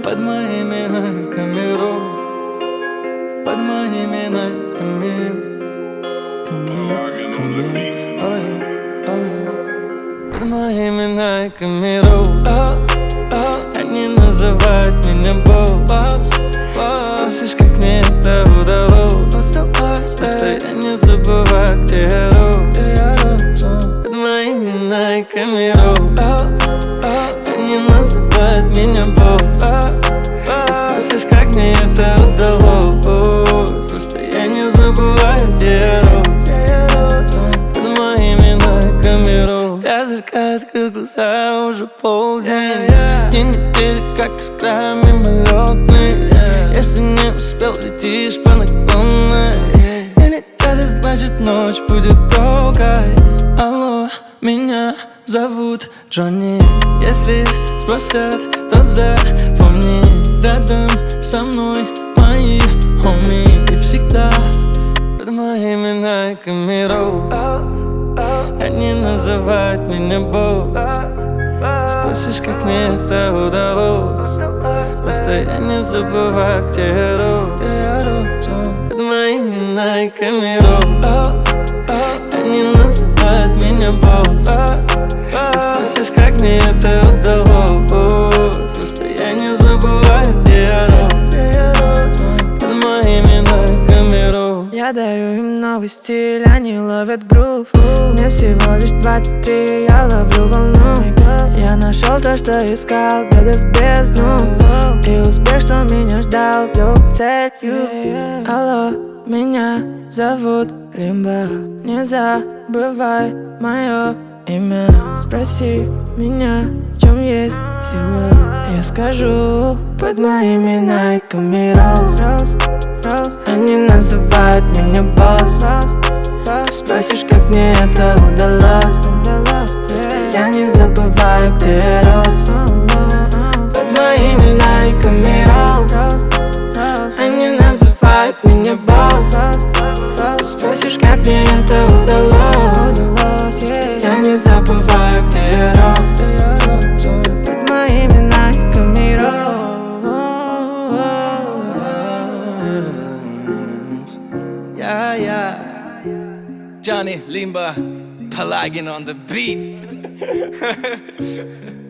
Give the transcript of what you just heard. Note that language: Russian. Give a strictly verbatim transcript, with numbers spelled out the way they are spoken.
Под моими найками рос, под моими найками, ой, ой. Под моими найками рос, они называют меня босс. Спросишь, как мне это удалось? Просто я не забываю, где я рос. Под моими найками рос, они называют меня босс. Спросишь, как мне это удалось? Просто я не забываю, где я рос. Под моими найками рос. Я только открыл глаза, уже полдень. День недели, как искра мимолетный. Если не успел, летишь по наклонной. Не летят, значит ночь будет долгой. Алло, меня зовут Джонни. Если спросят, то запомни, рядом со мной мои хоми. И всегда под моими найками рос, они называют меня босс. Спросишь, как мне это удалось? Просто я не забываю, где я рос. Под моими найками рос, они называют меня босс. Спросишь, как мне это удалось? Просто я не забываю, где я рос. Под моими найками рос. Я дарю им новый стиль, они ловят грув. Мне всего лишь двадцать три, я ловлю волну. Я нашел то, что искал, глядя в бездну. И успех, что меня ждал, сделал целью. Алло, меня зовут Лимба. Не забывай мое имя. Спроси меня, в чем есть сила. Я скажу, под моими найками рос. Они называют меня босс. Ты спросишь, как мне это удалось? Я не забываю, где я рос. Под моими найками рос, они называют меня босс. Ты спросишь, как мне это удалось? Я не забываю, где я рос. Под моими найками рос. Yeah, yeah. Johnny Limba, Pelagin on the beat.